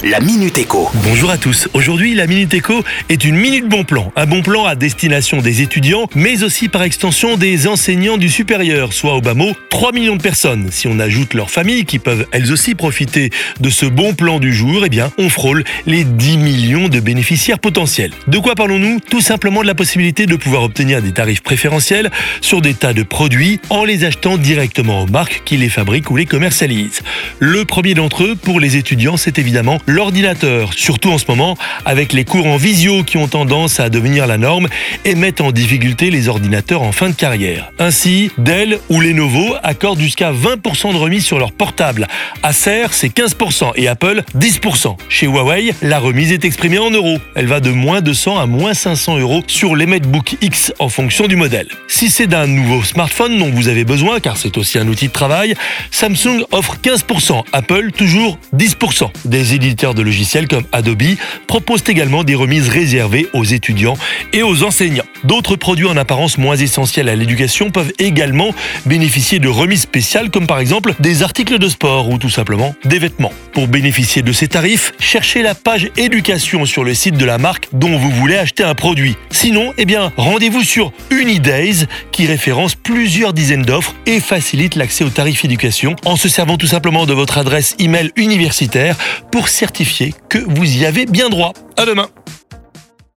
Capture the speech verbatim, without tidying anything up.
la Minute Éco. Bonjour à tous. Aujourd'hui, la Minute Éco est une minute bon plan. Un bon plan à destination des étudiants, mais aussi par extension des enseignants du supérieur, soit au bas mot trois millions de personnes. Si on ajoute leurs familles qui peuvent elles aussi profiter de ce bon plan du jour, eh bien, on frôle les dix millions de bénéficiaires potentiels. De quoi parlons-nous ? Tout simplement de la possibilité de pouvoir obtenir des tarifs préférentiels sur des tas de produits en les achetant directement aux marques qui les fabriquent ou les commercialisent. Le premier d'entre eux, pour les étudiants, c'est évidemment l'ordinateur, surtout en ce moment avec les cours en visio qui ont tendance à devenir la norme et mettent en difficulté les ordinateurs en fin de carrière. Ainsi, Dell ou Lenovo accordent jusqu'à vingt pour cent de remise sur leurs portables. Acer, c'est quinze pour cent et Apple, dix pour cent. Chez Huawei, la remise est exprimée en euros. Elle va de moins deux cents à moins cinq cents euros sur les MateBook X en fonction du modèle. Si c'est d'un nouveau smartphone dont vous avez besoin, car c'est aussi un outil de travail, Samsung offre quinze pour cent, Apple toujours dix pour cent. Des éditeurs de logiciels comme Adobe proposent également des remises réservées aux étudiants et aux enseignants. D'autres produits en apparence moins essentiels à l'éducation peuvent également bénéficier de remises spéciales comme par exemple des articles de sport ou tout simplement des vêtements. Pour bénéficier de ces tarifs, cherchez la page éducation sur le site de la marque dont vous voulez acheter un produit. Sinon, eh bien, rendez-vous sur Unidays qui référence plusieurs dizaines d'offres et facilite l'accès aux tarifs éducation en se servant tout simplement de votre adresse email universitaire pour certifier que vous y avez bien droit. À demain.